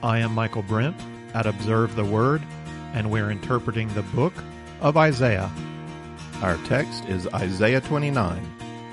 I am Michael Brent at Observe the Word, and we're interpreting the book of Isaiah. Our text is Isaiah 29.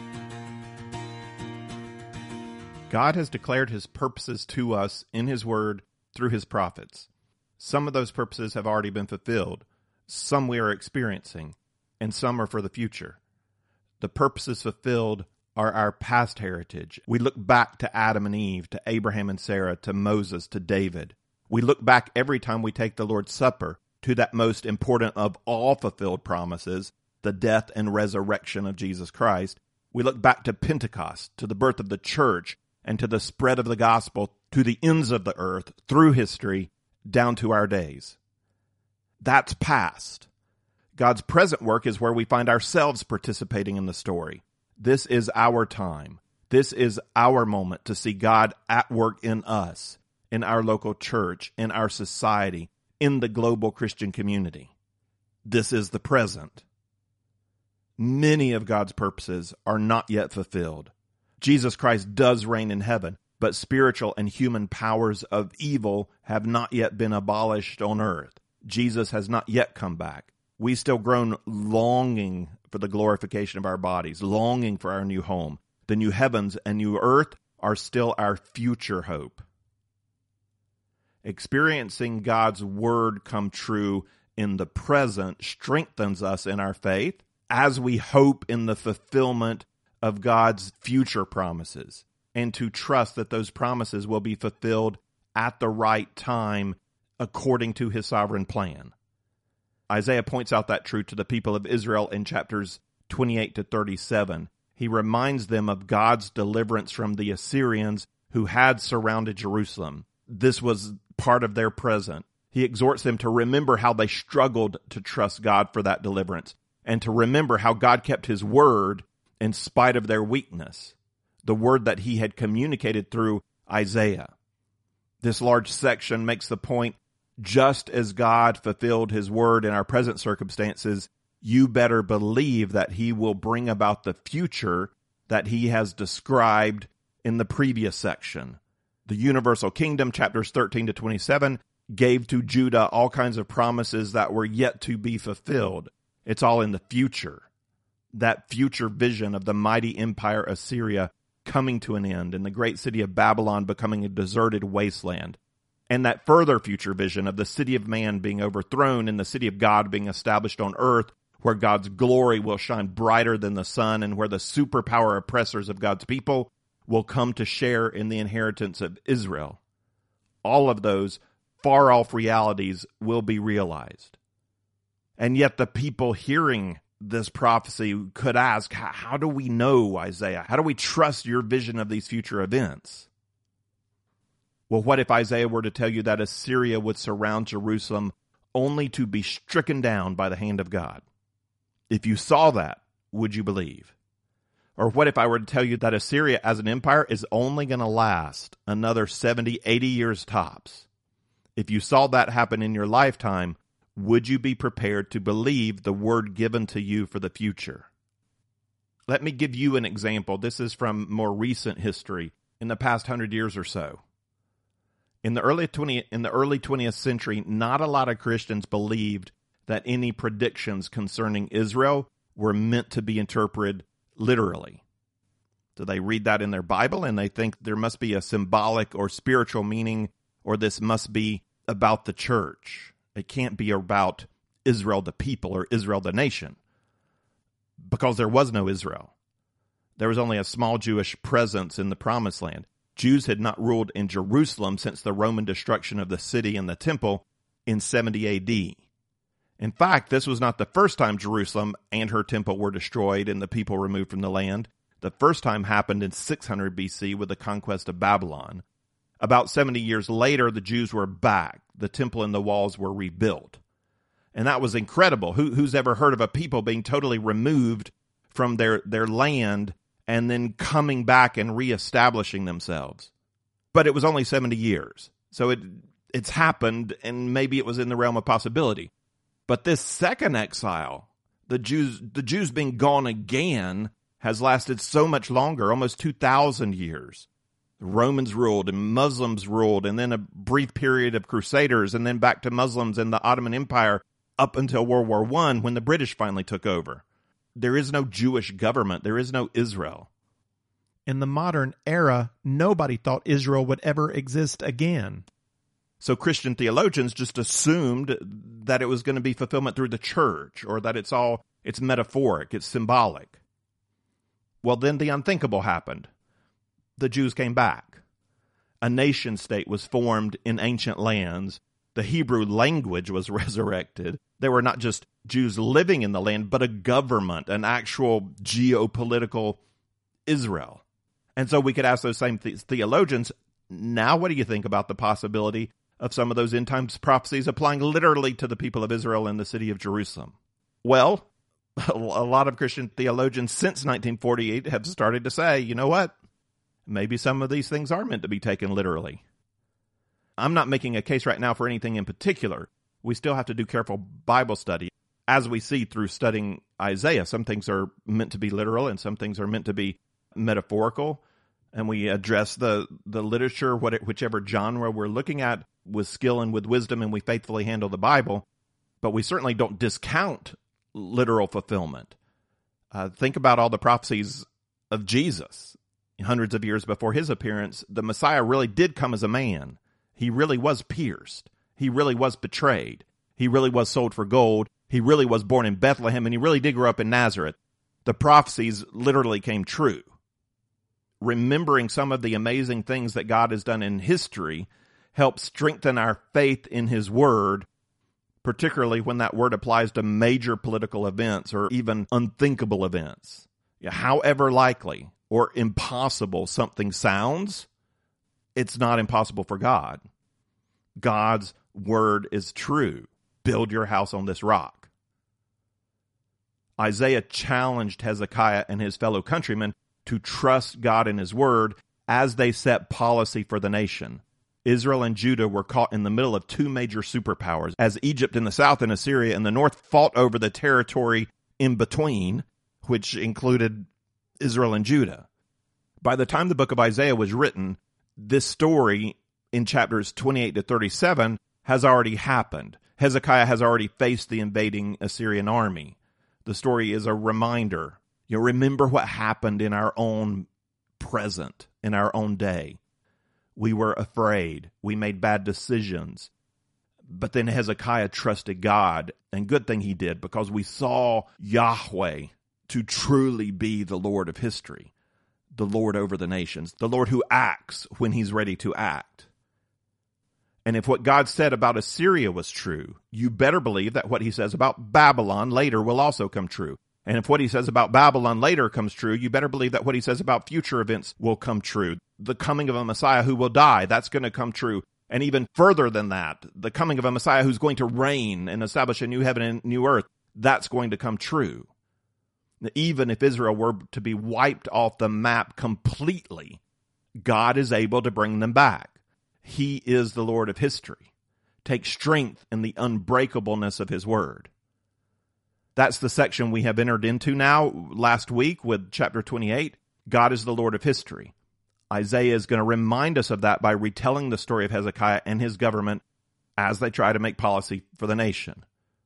God has declared his purposes to us in his word through his prophets. Some of those purposes have already been fulfilled, some we are experiencing, and some are for the future. The purposes fulfilled are our past heritage. We look back to Adam and Eve, to Abraham and Sarah, to Moses, to David. We look back every time we take the Lord's Supper to that most important of all fulfilled promises, the death and resurrection of Jesus Christ. We look back to Pentecost, to the birth of the church, and to the spread of the gospel to the ends of the earth through history down to our days. That's past. God's present work is where we find ourselves participating in the story. This is our time. This is our moment to see God at work in us, in our local church, in our society, in the global Christian community. This is the present. Many of God's purposes are not yet fulfilled. Jesus Christ does reign in heaven, but spiritual and human powers of evil have not yet been abolished on earth. Jesus has not yet come back. We still groan longing for the glorification of our bodies, longing for our new home. The new heavens and new earth are still our future hope. Experiencing God's word come true in the present strengthens us in our faith as we hope in the fulfillment of God's future promises, and to trust that those promises will be fulfilled at the right time according to his sovereign plan. Isaiah points out that truth to the people of Israel in chapters 28 to 37. He reminds them of God's deliverance from the Assyrians who had surrounded Jerusalem. This was part of their present. He exhorts them to remember how they struggled to trust God for that deliverance, and to remember how God kept his word in spite of their weakness, the word that he had communicated through Isaiah. This large section makes the point, just as God fulfilled his word in our present circumstances, you better believe that he will bring about the future that he has described in the previous section. The universal kingdom, chapters 13 to 27, gave to Judah all kinds of promises that were yet to be fulfilled. It's all in the future. That future vision of the mighty empire Assyria coming to an end and the great city of Babylon becoming a deserted wasteland. And that further future vision of the city of man being overthrown and the city of God being established on earth, where God's glory will shine brighter than the sun and where the superpower oppressors of God's people will come to share in the inheritance of Israel. All of those far-off realities will be realized. And yet the people hearing this prophecy could ask, how do we know, Isaiah? How do we trust your vision of these future events? Well, what if Isaiah were to tell you that Assyria would surround Jerusalem only to be stricken down by the hand of God? If you saw that, would you believe? Or what if I were to tell you that Assyria as an empire is only going to last another 70, 80 years tops? If you saw that happen in your lifetime, would you be prepared to believe the word given to you for the future? Let me give you an example. This is from more recent history in the past 100 years or so. In the early 20th century, not a lot of Christians believed that any predictions concerning Israel were meant to be interpreted literally. So they read that in their Bible and they think there must be a symbolic or spiritual meaning, or this must be about the church. It can't be about Israel the people or Israel the nation, because there was no Israel. There was only a small Jewish presence in the Promised Land. Jews had not ruled in Jerusalem since the Roman destruction of the city and the temple in 70 AD. In fact, this was not the first time Jerusalem and her temple were destroyed and the people removed from the land. The first time happened in 600 BC with the conquest of Babylon. About 70 years later, the Jews were back. The temple and the walls were rebuilt. And that was incredible. Who's ever heard of a people being totally removed from their land and then coming back and reestablishing themselves? But it was only 70 years. So it's happened, and maybe it was in the realm of possibility. But this second exile, the Jews being gone again, has lasted so much longer, almost 2,000 years. The Romans ruled and Muslims ruled, and then a brief period of Crusaders, and then back to Muslims and the Ottoman Empire up until World War I when the British finally took over. There is no Jewish government. There is no Israel. In the modern era, nobody thought Israel would ever exist again. So Christian theologians just assumed that it was going to be fulfillment through the church, or that it's metaphoric, it's symbolic. Well, then the unthinkable happened. The Jews came back. A nation state was formed in ancient lands. The Hebrew language was resurrected. There were not just Jews living in the land, but a government, an actual geopolitical Israel. And so we could ask those same theologians, now what do you think about the possibility of some of those end times prophecies applying literally to the people of Israel and the city of Jerusalem? Well, a lot of Christian theologians since 1948 have started to say, you know what? Maybe some of these things are meant to be taken literally. I'm not making a case right now for anything in particular. We still have to do careful Bible study. As we see through studying Isaiah, some things are meant to be literal and some things are meant to be metaphorical. And we address the literature, whichever genre we're looking at, with skill and with wisdom, and we faithfully handle the Bible. But we certainly don't discount literal fulfillment. Think about all the prophecies of Jesus. Hundreds of years before his appearance, the Messiah really did come as a man. He really was pierced. He really was betrayed. He really was sold for gold. He really was born in Bethlehem, and he really did grow up in Nazareth. The prophecies literally came true. Remembering some of the amazing things that God has done in history helps strengthen our faith in his word, particularly when that word applies to major political events or even unthinkable events. However likely or impossible something sounds, it's not impossible for God. God's word is true. Build your house on this rock. Isaiah challenged Hezekiah and his fellow countrymen to trust God and his word as they set policy for the nation. Israel and Judah were caught in the middle of two major superpowers, as Egypt in the south and Assyria in the north fought over the territory in between, which included Israel and Judah. By the time the book of Isaiah was written, this story in chapters 28 to 37 has already happened. Hezekiah has already faced the invading Assyrian army. The story is a reminder. You remember what happened in our own present, in our own day. We were afraid. We made bad decisions. But then Hezekiah trusted God, and good thing he did, because we saw Yahweh to truly be the Lord of history, the Lord over the nations, the Lord who acts when he's ready to act. And if what God said about Assyria was true, you better believe that what he says about Babylon later will also come true. And if what he says about Babylon later comes true, you better believe that what he says about future events will come true. The coming of a Messiah who will die, that's going to come true. And even further than that, the coming of a Messiah who's going to reign and establish a new heaven and new earth, that's going to come true. Even if Israel were to be wiped off the map completely, God is able to bring them back. He is the Lord of history. Take strength in the unbreakableness of his word. That's the section we have entered into now last week with chapter 28. God is the Lord of history. Isaiah is going to remind us of that by retelling the story of Hezekiah and his government as they try to make policy for the nation.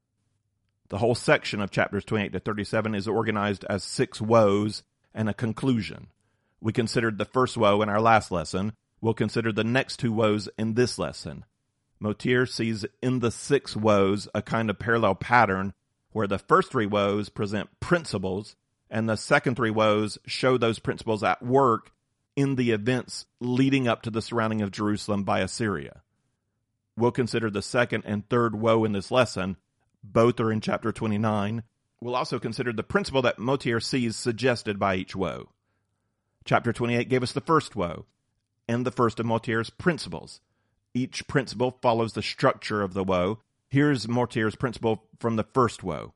The whole section of chapters 28 to 37 is organized as 6 woes and a conclusion. We considered the first woe in our last lesson. We'll consider the next 2 woes in this lesson. Motir sees in the 6 woes a kind of parallel pattern where the first 3 woes present principles and the second 3 woes show those principles at work in the events leading up to the surrounding of Jerusalem by Assyria. We'll consider the second and third woe in this lesson. Both are in chapter 29. We'll also consider the principle that Motir sees suggested by each woe. Chapter 28 gave us the first woe and the first of Motir's principles. Each principle follows the structure of the woe. Here's Motir's principle from the first woe.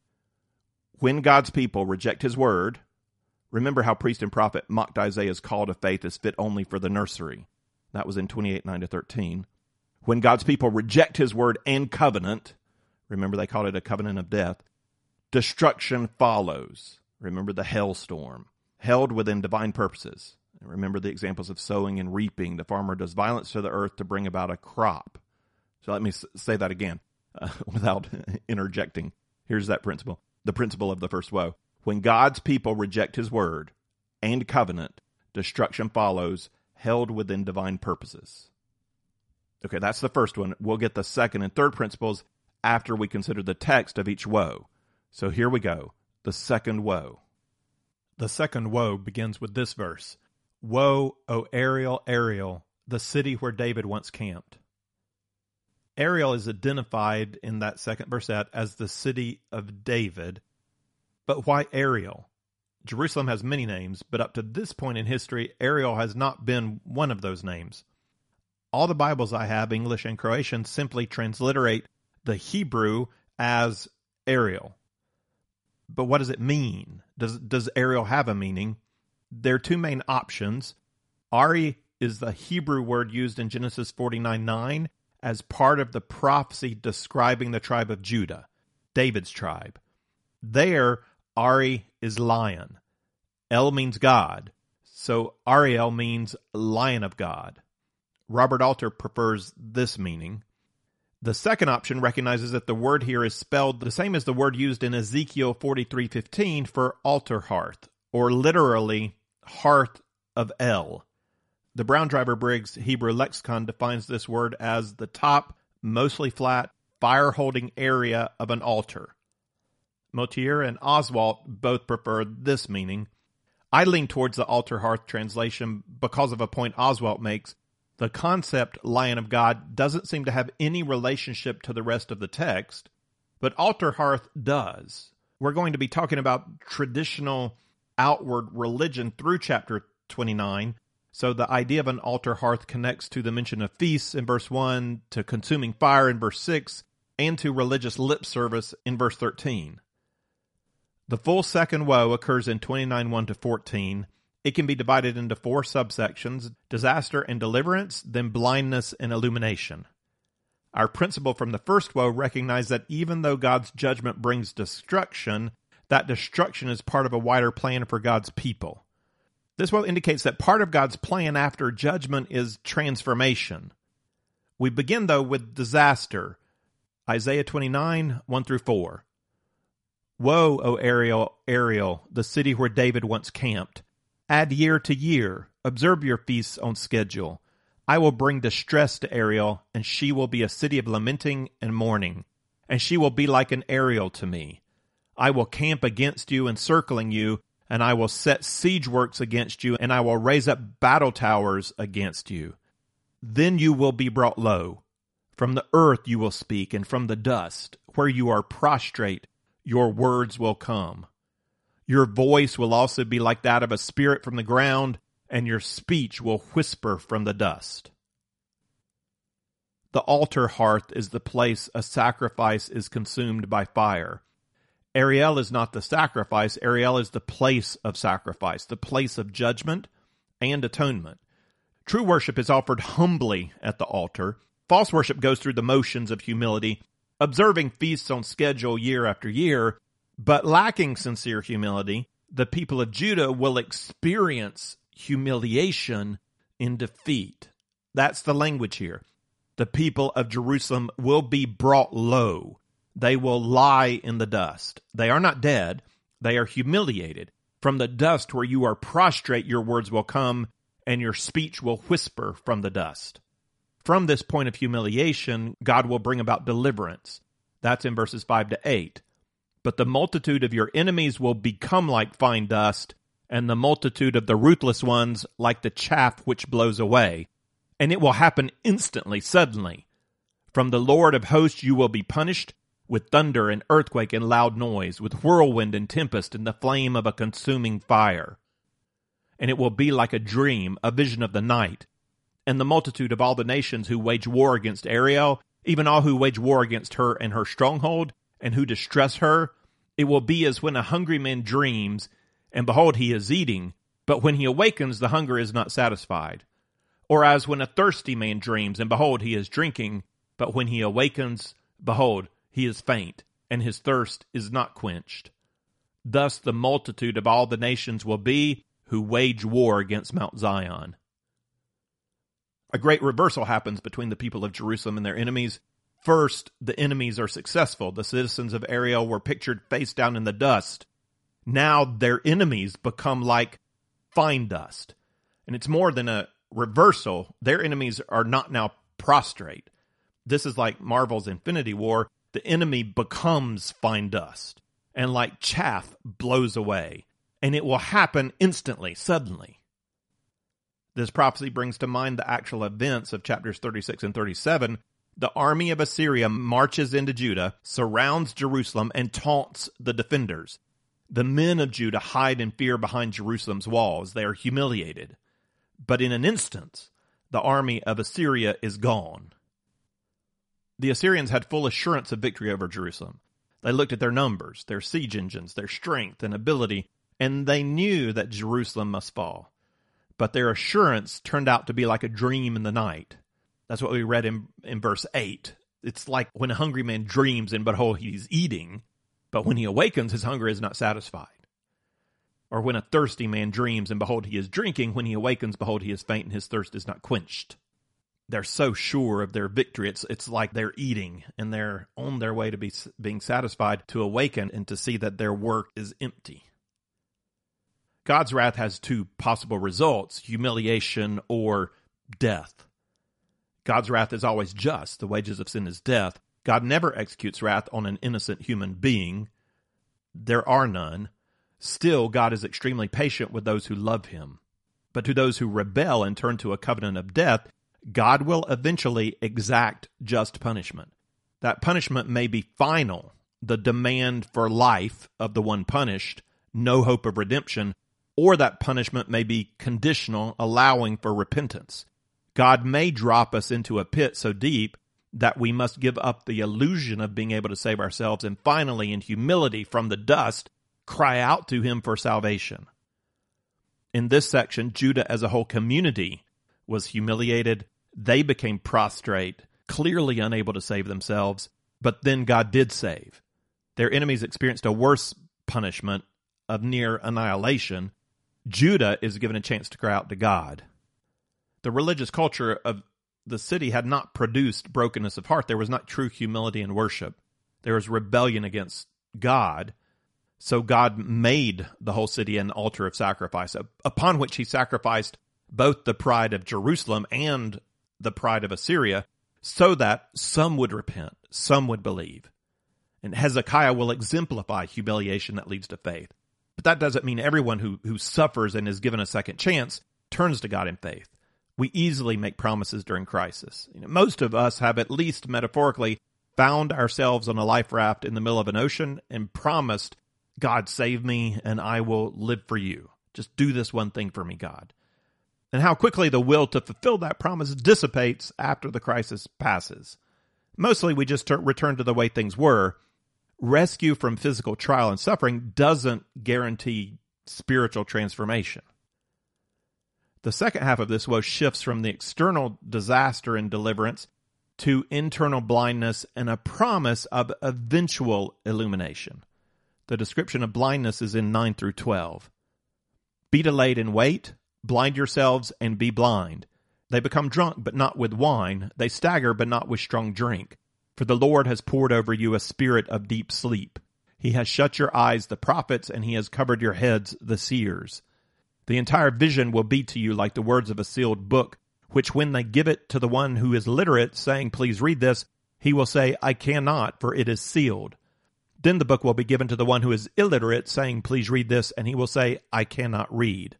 When God's people reject his word, remember how priest and prophet mocked Isaiah's call to faith as fit only for the nursery. That was in 28:9-13. When God's people reject his word and covenant, remember they called it a covenant of death, destruction follows. Remember the hailstorm, held within divine purposes. Remember the examples of sowing and reaping. The farmer does violence to the earth to bring about a crop. So let me say that again without interjecting. Here's that principle. The principle of the first woe. When God's people reject his word and covenant, destruction follows, held within divine purposes. Okay, that's the first one. We'll get the second and third principles after we consider the text of each woe. So here we go. The second woe. The second woe begins with this verse. Woe, O Ariel, Ariel, the city where David once camped. Ariel is identified in that second verset as the city of David. But why Ariel? Jerusalem has many names, but up to this point in history, Ariel has not been one of those names. All the Bibles I have, English and Croatian, simply transliterate the Hebrew as Ariel. But what does it mean? Does Ariel have a meaning? There are two main options. Ari is the Hebrew word used in Genesis 49:9 as part of the prophecy describing the tribe of Judah, David's tribe. There, Ari is lion. El means God, so Ariel means lion of God. Robert Alter prefers this meaning. The second option recognizes that the word here is spelled the same as the word used in Ezekiel 43:15 for altar hearth, or literally hearth of El. The Brown Driver Briggs Hebrew Lexicon defines this word as the top, mostly flat, fire-holding area of an altar. Motier and Oswalt both prefer this meaning. I lean towards the altar hearth translation because of a point Oswalt makes. The concept, Lion of God, doesn't seem to have any relationship to the rest of the text, but altar hearth does. We're going to be talking about traditional outward religion through chapter 29, so the idea of an altar hearth connects to the mention of feasts in verse 1, to consuming fire in verse 6, and to religious lip service in verse 13. The full second woe occurs in 29:1-14. It can be divided into four subsections: disaster and deliverance, then blindness and illumination. Our principle from the first woe recognizes that even though God's judgment brings destruction, that destruction is part of a wider plan for God's people. This woe indicates that part of God's plan after judgment is transformation. We begin, though, with disaster. Isaiah 29:1-4. Woe, O Ariel, Ariel, the city where David once camped. Add year to year. Observe your feasts on schedule. I will bring distress to Ariel, and she will be a city of lamenting and mourning, and she will be like an Ariel to me. I will camp against you, encircling you, and I will set siege works against you, and I will raise up battle towers against you. Then you will be brought low. From the earth you will speak, and from the dust, where you are prostrate, your words will come. Your voice will also be like that of a spirit from the ground, and your speech will whisper from the dust. The altar hearth is the place a sacrifice is consumed by fire. Ariel is not the sacrifice. Ariel is the place of sacrifice, the place of judgment and atonement. True worship is offered humbly at the altar. False worship goes through the motions of humility, observing feasts on schedule year after year, but lacking sincere humility. The people of Judah will experience humiliation in defeat. That's the language here. The people of Jerusalem will be brought low. They will lie in the dust. They are not dead. They are humiliated. From the dust where you are prostrate, your words will come, and your speech will whisper from the dust. From this point of humiliation, God will bring about deliverance. That's in verses 5-8. But the multitude of your enemies will become like fine dust, and the multitude of the ruthless ones like the chaff which blows away. And it will happen instantly, suddenly. From the Lord of hosts you will be punished, with thunder and earthquake and loud noise, with whirlwind and tempest and the flame of a consuming fire. And it will be like a dream, a vision of the night. And the multitude of all the nations who wage war against Ariel, even all who wage war against her and her stronghold, and who distress her, it will be as when a hungry man dreams, and behold, he is eating, but when he awakens, the hunger is not satisfied. Or as when a thirsty man dreams, and behold, he is drinking, but when he awakens, behold, he is faint, and his thirst is not quenched. Thus the multitude of all the nations will be, who wage war against Mount Zion. A great reversal happens between the people of Jerusalem and their enemies. First, the enemies are successful. The citizens of Ariel were pictured face down in the dust. Now their enemies become like fine dust. And it's more than a reversal. Their enemies are not now prostrate. This is like Marvel's Infinity War. The enemy becomes fine dust, and like chaff blows away. And it will happen instantly, suddenly. This prophecy brings to mind the actual events of chapters 36 and 37. The army of Assyria marches into Judah, surrounds Jerusalem, and taunts the defenders. The men of Judah hide in fear behind Jerusalem's walls. They are humiliated. But in an instant, the army of Assyria is gone. The Assyrians had full assurance of victory over Jerusalem. They looked at their numbers, their siege engines, their strength and ability, and they knew that Jerusalem must fall. But their assurance turned out to be like a dream in the night. That's what we read in verse 8. It's like when a hungry man dreams and behold, he's eating, but when he awakens, his hunger is not satisfied. Or when a thirsty man dreams and behold, he is drinking, when he awakens, behold, he is faint and his thirst is not quenched. They're so sure of their victory. It's like they're eating and they're on their way to being satisfied, to awaken and to see that their work is empty. God's wrath has two possible results: humiliation or death. God's wrath is always just. The wages of sin is death. God never executes wrath on an innocent human being. There are none. Still, God is extremely patient with those who love him. But to those who rebel and turn to a covenant of death, God will eventually exact just punishment. That punishment may be final, the demand for life of the one punished, no hope of redemption, or that punishment may be conditional, allowing for repentance. God may drop us into a pit so deep that we must give up the illusion of being able to save ourselves and finally, in humility from the dust, cry out to him for salvation. In this section, Judah as a whole community was humiliated. They became prostrate, clearly unable to save themselves, but then God did save. Their enemies experienced a worse punishment of near annihilation. Judah is given a chance to cry out to God. The religious culture of the city had not produced brokenness of heart. There was not true humility and worship. There was rebellion against God. So God made the whole city an altar of sacrifice, upon which he sacrificed both the pride of Jerusalem and the pride of Assyria, so that some would repent, some would believe. And Hezekiah will exemplify humiliation that leads to faith. But that doesn't mean everyone who suffers and is given a second chance turns to God in faith. We easily make promises during crisis. Most of us have, at least metaphorically, found ourselves on a life raft in the middle of an ocean and promised, God, save me and I will live for you. Just do this one thing for me, God. And how quickly the will to fulfill that promise dissipates after the crisis passes. Mostly we just return to the way things were. Rescue from physical trial and suffering doesn't guarantee spiritual transformation. The second half of this woe shifts from the external disaster and deliverance to internal blindness and a promise of eventual illumination. The description of blindness is in 9 through 12. Be delayed and wait, blind yourselves and be blind. They become drunk, but not with wine. They stagger, but not with strong drink. For the Lord has poured over you a spirit of deep sleep. He has shut your eyes, the prophets, and he has covered your heads, the seers. The entire vision will be to you like the words of a sealed book, which when they give it to the one who is literate, saying, please read this, he will say, I cannot, for it is sealed. Then the book will be given to the one who is illiterate, saying, please read this, and he will say, I cannot read.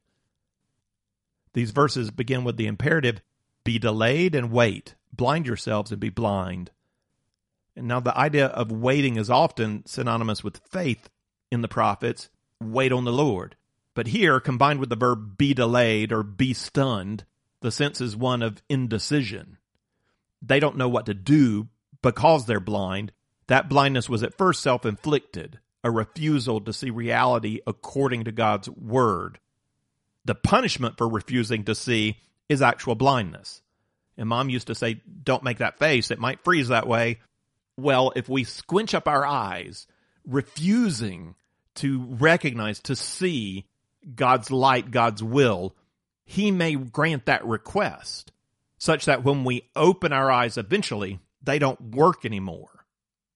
These verses begin with the imperative, be delayed and wait, blind yourselves and be blind. And now the idea of waiting is often synonymous with faith in the prophets, wait on the Lord. But here, combined with the verb be delayed or be stunned, the sense is one of indecision. They don't know what to do because they're blind. That blindness was at first self-inflicted, a refusal to see reality according to God's word. The punishment for refusing to see is actual blindness. And Mom used to say, don't make that face, it might freeze that way. Well, if we squinch up our eyes, refusing to recognize, to see God's light, God's will, he may grant that request, such that when we open our eyes eventually, they don't work anymore.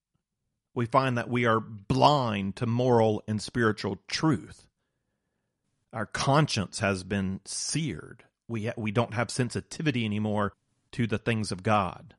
We find that we are blind to moral and spiritual truth. Our conscience has been seared. We don't have sensitivity anymore to the things of God.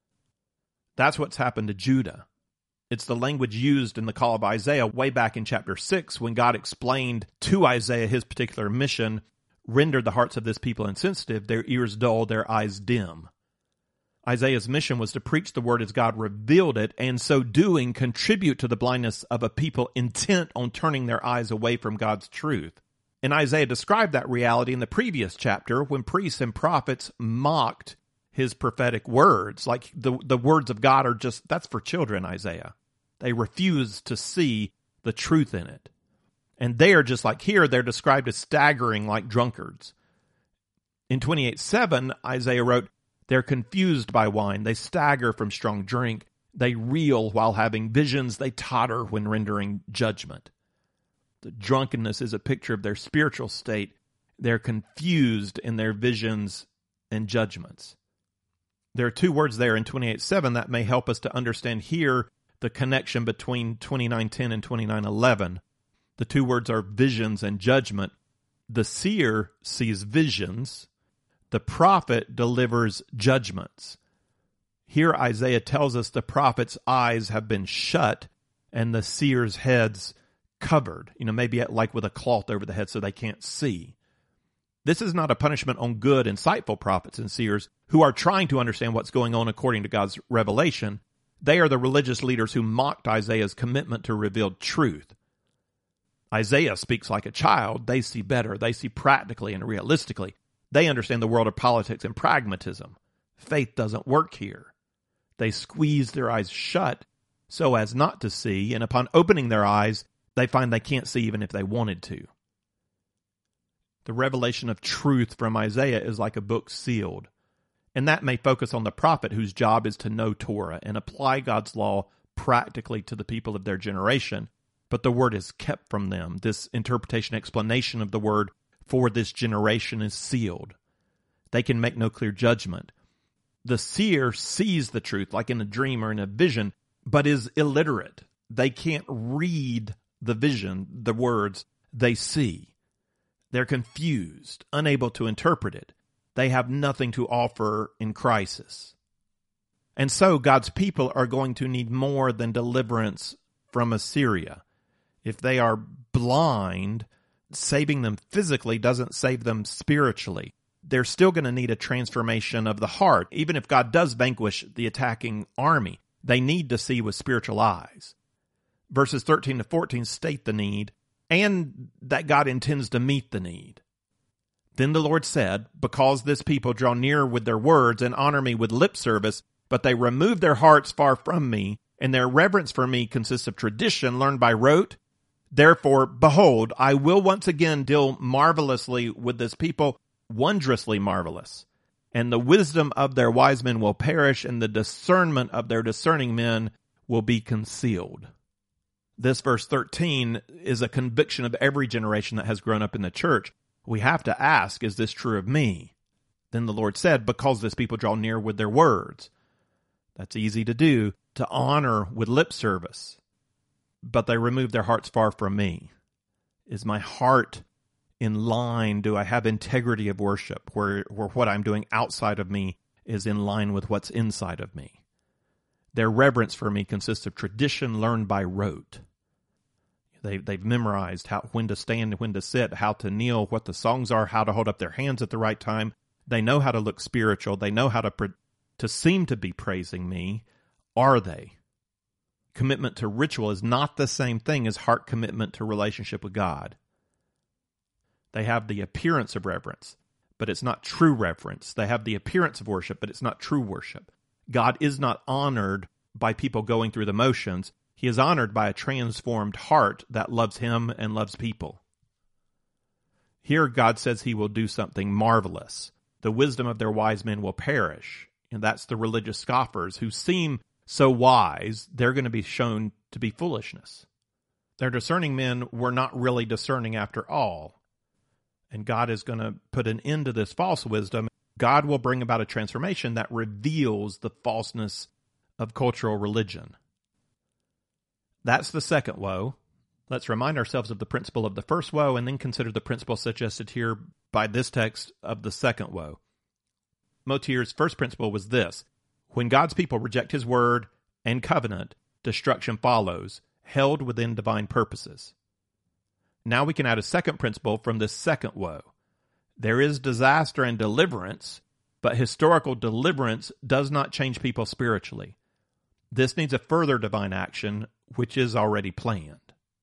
That's what's happened to Judah. It's the language used in the call of Isaiah way back in chapter 6 when God explained to Isaiah his particular mission, rendered the hearts of this people insensitive, their ears dull, their eyes dim. Isaiah's mission was to preach the word as God revealed it, and so doing contribute to the blindness of a people intent on turning their eyes away from God's truth. And Isaiah described that reality in the previous chapter when priests and prophets mocked his prophetic words. Like the words of God are just, that's for children, Isaiah. They refuse to see the truth in it. And they are just like here, they're described as staggering like drunkards. In 28:7, Isaiah wrote, they're confused by wine. They stagger from strong drink. They reel while having visions. They totter when rendering judgment. The drunkenness is a picture of their spiritual state. They're confused in their visions and judgments. There are two words there in 28:7 that may help us to understand here the connection between 29:10 and 29:11. The two words are visions and judgment. The seer sees visions. The prophet delivers judgments. Here Isaiah tells us the prophet's eyes have been shut and the seer's heads covered, maybe like with a cloth over the head so they can't see. This is not a punishment on good, insightful prophets and seers who are trying to understand what's going on according to God's revelation. They are the religious leaders who mocked Isaiah's commitment to revealed truth. Isaiah speaks like a child. They see better. They see practically and realistically. They understand the world of politics and pragmatism. Faith doesn't work here. They squeeze their eyes shut so as not to see, and upon opening their eyes, they find they can't see even if they wanted to. The revelation of truth from Isaiah is like a book sealed, and that may focus on the prophet whose job is to know Torah and apply God's law practically to the people of their generation, but the word is kept from them. This interpretation, explanation of the word for this generation is sealed. They can make no clear judgment. The seer sees the truth like in a dream or in a vision, but is illiterate. They can't read the vision, the words they see. They're confused, unable to interpret it. They have nothing to offer in crisis. And so God's people are going to need more than deliverance from Assyria. If they are blind, saving them physically doesn't save them spiritually. They're still going to need a transformation of the heart. Even if God does vanquish the attacking army, they need to see with spiritual eyes. Verses 13 to 14 state the need, and that God intends to meet the need. Then the Lord said, because this people draw near with their words and honor me with lip service, but they remove their hearts far from me, and their reverence for me consists of tradition learned by rote, therefore, behold, I will once again deal marvelously with this people, wondrously marvelous. And the wisdom of their wise men will perish, and the discernment of their discerning men will be concealed. This verse 13 is a conviction of every generation that has grown up in the church. We have to ask, is this true of me? Then the Lord said, because this people draw near with their words. That's easy to do, to honor with lip service. But they remove their hearts far from me. Is my heart in line? Do I have integrity of worship where what I'm doing outside of me is in line with what's inside of me? Their reverence for me consists of tradition learned by rote. They've memorized when to stand, when to sit, how to kneel, what the songs are, how to hold up their hands at the right time. They know how to look spiritual. They know how to seem to be praising me. Are they? Commitment to ritual is not the same thing as heart commitment to relationship with God. They have the appearance of reverence, but it's not true reverence. They have the appearance of worship, but it's not true worship. God is not honored by people going through the motions. He is honored by a transformed heart that loves him and loves people. Here God says he will do something marvelous. The wisdom of their wise men will perish. And that's the religious scoffers who seem so wise, they're going to be shown to be foolishness. Their discerning men were not really discerning after all. and God is going to put an end to this false wisdom. God will bring about a transformation that reveals the falseness of cultural religion. That's the second woe. Let's remind ourselves of the principle of the first woe and then consider the principle suggested here by this text of the second woe. Motir's first principle was this: when God's people reject his word and covenant, destruction follows, held within divine purposes. Now we can add a second principle from this second woe. There is disaster and deliverance, but historical deliverance does not change people spiritually. This needs a further divine action, which is already planned.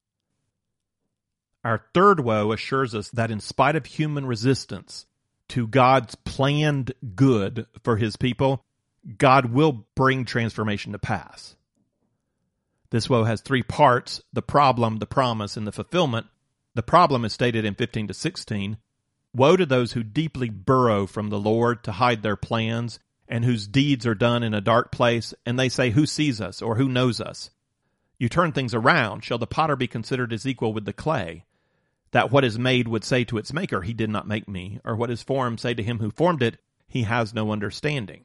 Our third woe assures us that in spite of human resistance to God's planned good for his people, God will bring transformation to pass. This woe has three parts: the problem, the promise, and the fulfillment. The problem is stated in 15 to 16. Woe to those who deeply burrow from the Lord to hide their plans, and whose deeds are done in a dark place, and they say, who sees us, or who knows us? You turn things around. Shall the potter be considered as equal with the clay? That what is made would say to its maker, he did not make me, or what is formed say to him who formed it, he has no understanding.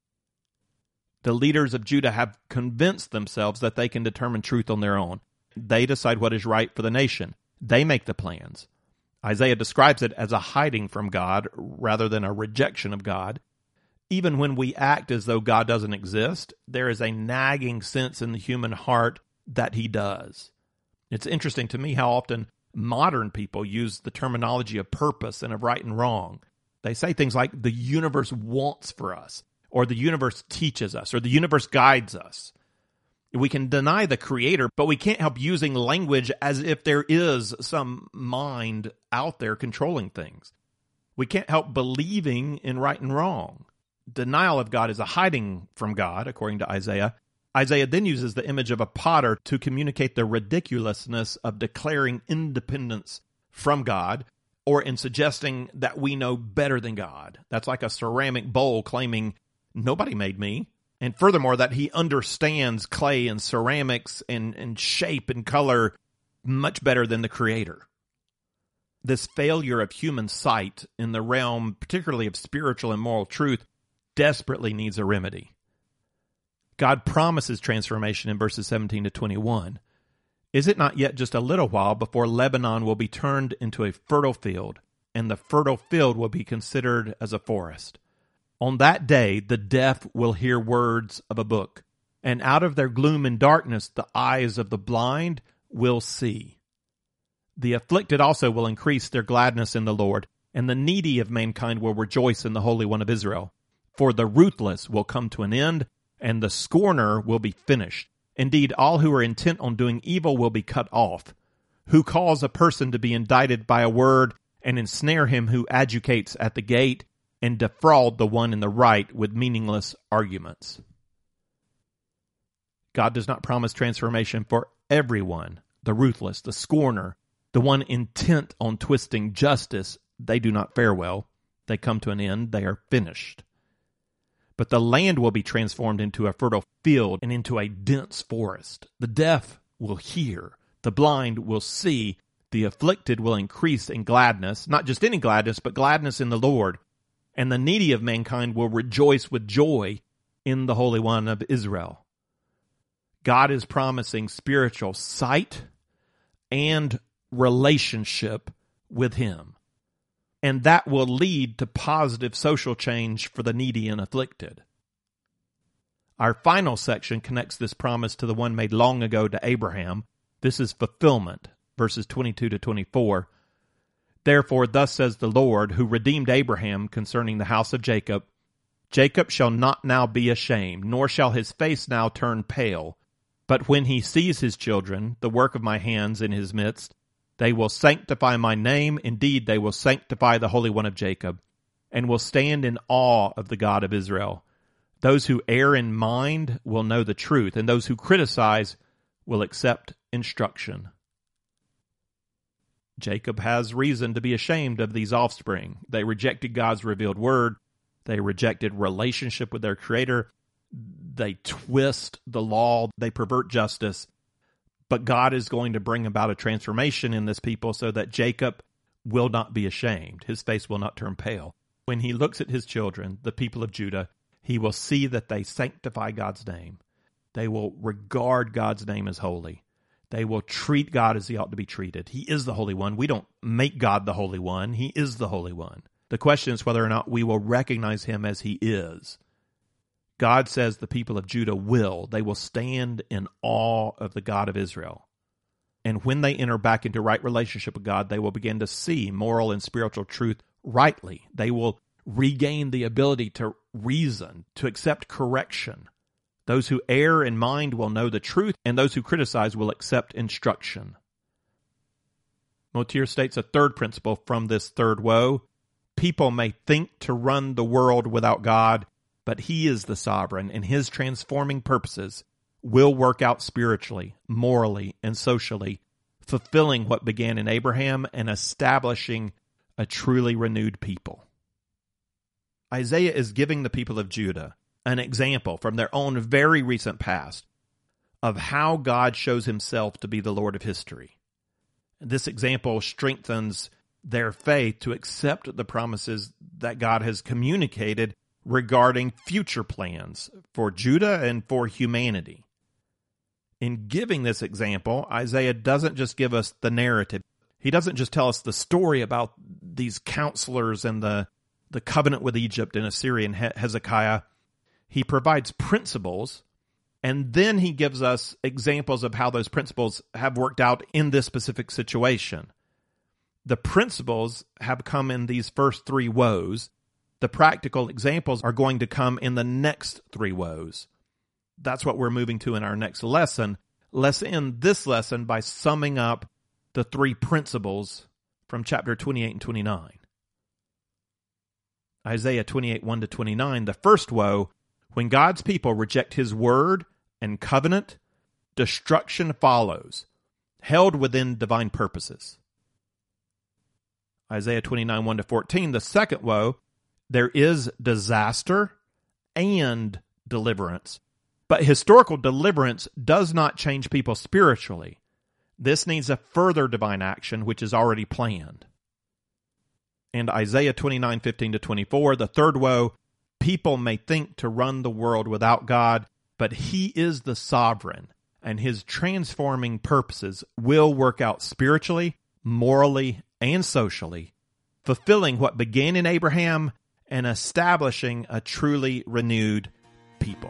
The leaders of Judah have convinced themselves that they can determine truth on their own. They decide what is right for the nation. They make the plans. Isaiah describes it as a hiding from God rather than a rejection of God. Even when we act as though God doesn't exist, there is a nagging sense in the human heart that he does. It's interesting to me how often modern people use the terminology of purpose and of right and wrong. They say things like the universe wants for us, or the universe teaches us, or the universe guides us. We can deny the creator, but we can't help using language as if there is some mind out there controlling things. We can't help believing in right and wrong. Denial of God is a hiding from God, according to Isaiah. Isaiah then uses the image of a potter to communicate the ridiculousness of declaring independence from God, or in suggesting that we know better than God. That's like a ceramic bowl claiming, nobody made me. And furthermore, that he understands clay and ceramics and shape and color much better than the creator. This failure of human sight in the realm, particularly of spiritual and moral truth, desperately needs a remedy. God promises transformation in verses 17 to 21. Is it not yet just a little while before Lebanon will be turned into a fertile field, and the fertile field will be considered as a forest? On that day, the deaf will hear words of a book, and out of their gloom and darkness, the eyes of the blind will see. The afflicted also will increase their gladness in the Lord, and the needy of mankind will rejoice in the Holy One of Israel. For the ruthless will come to an end, and the scorner will be finished. Indeed, all who are intent on doing evil will be cut off, who cause a person to be indicted by a word, and ensnare him who adjudicates at the gate, and defraud the one in the right with meaningless arguments. God does not promise transformation for everyone. The ruthless, the scorner, the one intent on twisting justice, they do not fare well. They come to an end. They are finished. But the land will be transformed into a fertile field and into a dense forest. The deaf will hear. The blind will see. The afflicted will increase in gladness, not just any gladness, but gladness in the Lord. And the needy of mankind will rejoice with joy in the Holy One of Israel. God is promising spiritual sight and relationship with him. And that will lead to positive social change for the needy and afflicted. Our final section connects this promise to the one made long ago to Abraham. This is fulfillment, verses 22 to 24. Therefore, thus says the Lord, who redeemed Abraham concerning the house of Jacob, Jacob shall not now be ashamed, nor shall his face now turn pale. But when he sees his children, the work of my hands in his midst, they will sanctify my name. Indeed, they will sanctify the Holy One of Jacob, and will stand in awe of the God of Israel. Those who err in mind will know the truth, and those who criticize will accept instruction. Jacob has reason to be ashamed of these offspring. They rejected God's revealed word. They rejected relationship with their Creator. They twist the law. They pervert justice. But God is going to bring about a transformation in this people so that Jacob will not be ashamed. His face will not turn pale. When he looks at his children, the people of Judah, he will see that they sanctify God's name. They will regard God's name as holy. They will treat God as he ought to be treated. He is the Holy One. We don't make God the Holy One. He is the Holy One. The question is whether or not we will recognize him as he is. God says the people of Judah will. They will stand in awe of the God of Israel. And when they enter back into right relationship with God, they will begin to see moral and spiritual truth rightly. They will regain the ability to reason, to accept correction. Those who err in mind will know the truth, and those who criticize will accept instruction. Motyer states a third principle from this third woe. People may think to run the world without God, but he is the sovereign, and his transforming purposes will work out spiritually, morally, and socially, fulfilling what began in Abraham and establishing a truly renewed people. Isaiah is giving the people of Judah an example from their own very recent past of how God shows himself to be the Lord of history. This example strengthens their faith to accept the promises that God has communicated regarding future plans for Judah and for humanity. In giving this example, Isaiah doesn't just give us the narrative. He doesn't just tell us the story about these counselors and the covenant with Egypt and Assyria and Hezekiah. He provides principles, and then he gives us examples of how those principles have worked out in this specific situation. The principles have come in these first three woes. The practical examples are going to come in the next three woes. That's what we're moving to in our next lesson. Let's end this lesson by summing up the three principles from chapter 28 and 29. Isaiah 28, 1-29, the first woe, when God's people reject his word and covenant, destruction follows, held within divine purposes. Isaiah 29, 1-14, the second woe, there is disaster and deliverance. But historical deliverance does not change people spiritually. This needs a further divine action which is already planned. And Isaiah 29, 15-24, the third woe, people may think to run the world without God, but he is the sovereign, and his transforming purposes will work out spiritually, morally, and socially, fulfilling what began in Abraham and establishing a truly renewed people.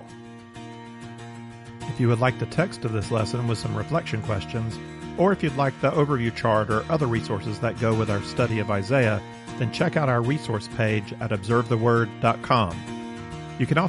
If you would like the text of this lesson with some reflection questions, or if you'd like the overview chart or other resources that go with our study of Isaiah, then check out our resource page at observetheword.com. You can also